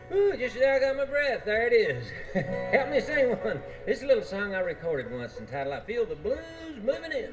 Ooh, just now I got my breath. There it is. Help me sing one. This is a little song I recorded once entitled I Feel the Blues Moving In.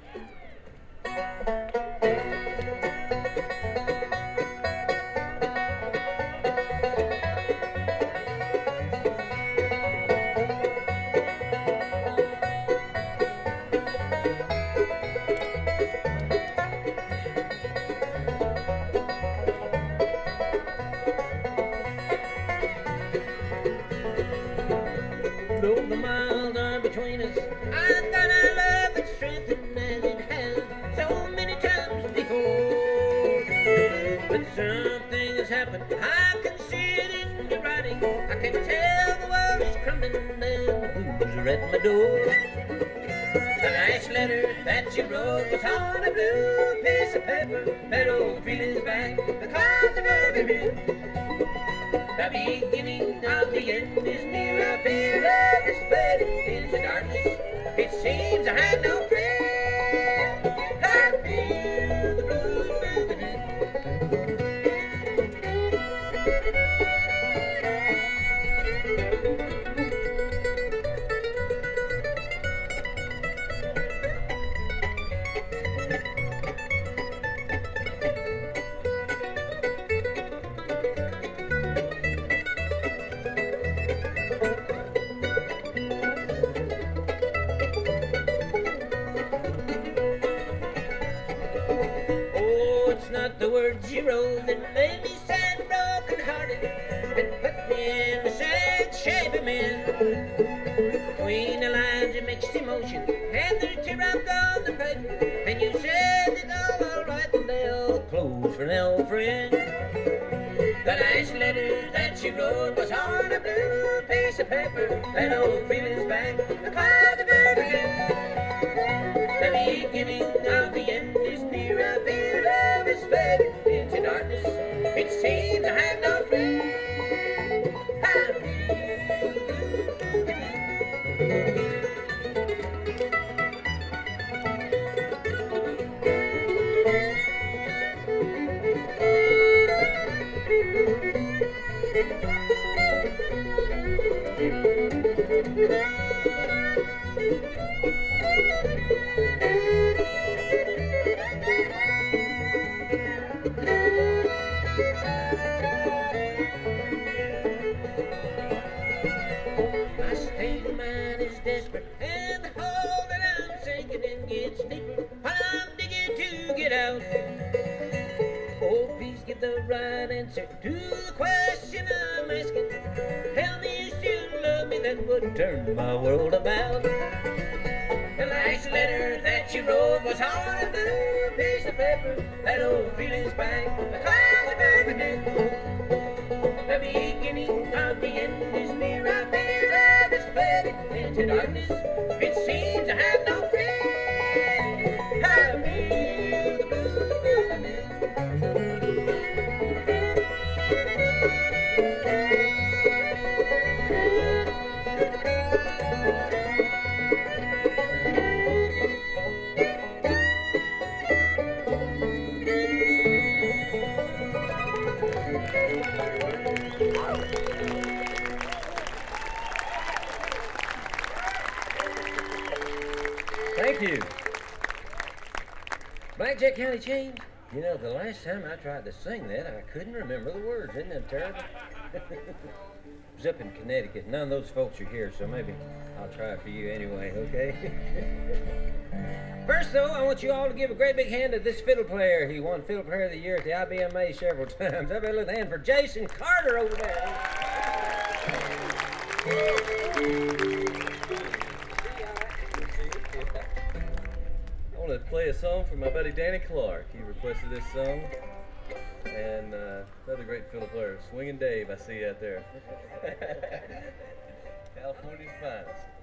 Though the miles are between us, I thought our love would strengthen as it has so many times before. But something has happened, I can see it in the writing. I can tell the world is crumbling and the blues are at my door. The last letter that you wrote was on a blue piece of paper. That old feeling's back, the clouds are moving in. The beginning of the end is near. I feel love is fading into darkness. It seems I have no friend. I feel the blues moving in. Oh, it's not the words you wrote that made me sad and broken hearted, that put me in the sad shape I'm in. Between the lines of mixed emotion, and the teardrop on the paper, and you said it's all alright, and they'll close for now, friend. The last letter that you wrote was on a blue piece of paper. That old feeling's back, the clouds are moving in. The beginning of the end is near. I feel love is fading into darkness. It seems I have no friend. I feel the blues moving in. My state of mind is desperate, and the hole that I'm sinking in gets deeper while I'm digging to get out. Oh, please give the right answer to the question I'm asking. Tell me you still love me, that would turn my world about. The last letter that you wrote was on a blue piece of paper. That old feeling's back, the clouds are moving in. The beginning of the end is near. I feel love is fading into darkness. It seems I have no friend. I feel the blues moving in. Thank you. Blackjack County Change? You know, the last time I tried to sing that, I couldn't remember the words. Isn't that terrible? It was up in Connecticut. None of those folks are here, so maybe I'll try it for you anyway, okay? First, though, I want you all to give a great big hand to this fiddle player. He won Fiddle Player of the Year at the IBMA several times. Everybody with a hand for Jason Carter over there. I want to play a song for my buddy Danny Clark. He requested this song. And another great fiddle player, Swingin' Dave, I see you out there. California's finest.